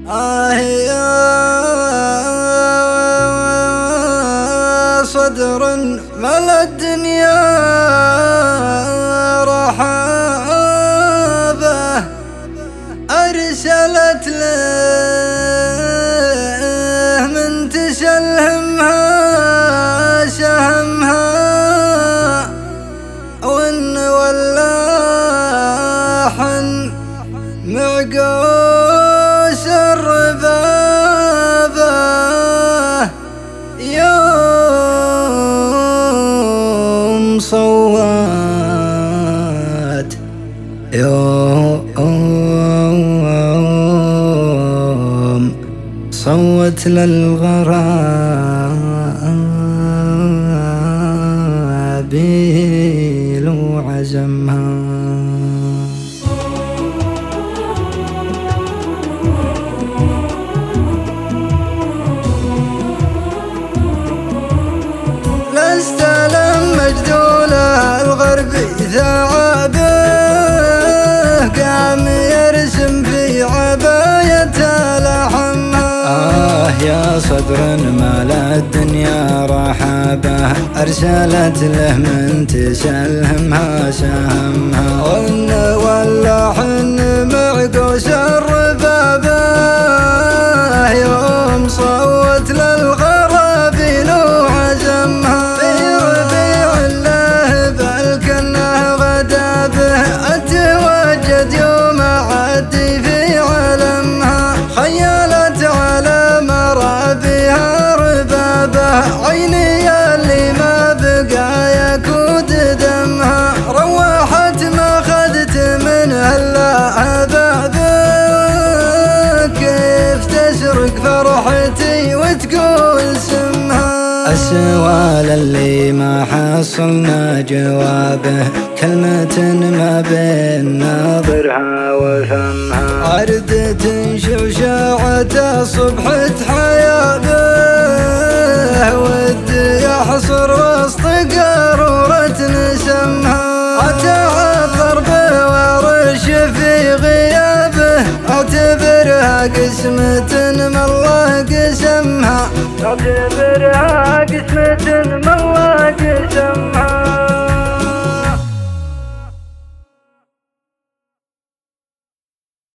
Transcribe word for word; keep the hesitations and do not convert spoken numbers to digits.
آه يا صدر ملا الدنيا رحابه أرسلت له من تسلهمها سهمها وإن ولاحا معقوس الربابة يوم صوت يوم صوت للغرابيل وعزمها. استلم مجدوله الغرب ثعابه قام يرسم في عبايته لحمها. آه يا صدر ملا الدنيا رحابه أرسلت له من تسلهمها سهمها وإن ولاحن معقوس الربابه يوم صوت للغرابيل وعزمها. أتواجد يوم أعدي في علمها خيالت على مرابيها ربابه عيني اللي ما بقى يكود دمها روحت ما خذت منها إلا أبابه كيف تسرق فرحتي وتقول سمها. السؤال اللي ما حصلنا جوابه كلمة ما بين ناظرها وفمها عردة شوشعة صبحة حيابه ودي يحصر وسط قارورة نسمها أتعثر بورش في غيابه أعتبرها قسمة من الله قسمها أعتبرها قسمة من الله قسمها.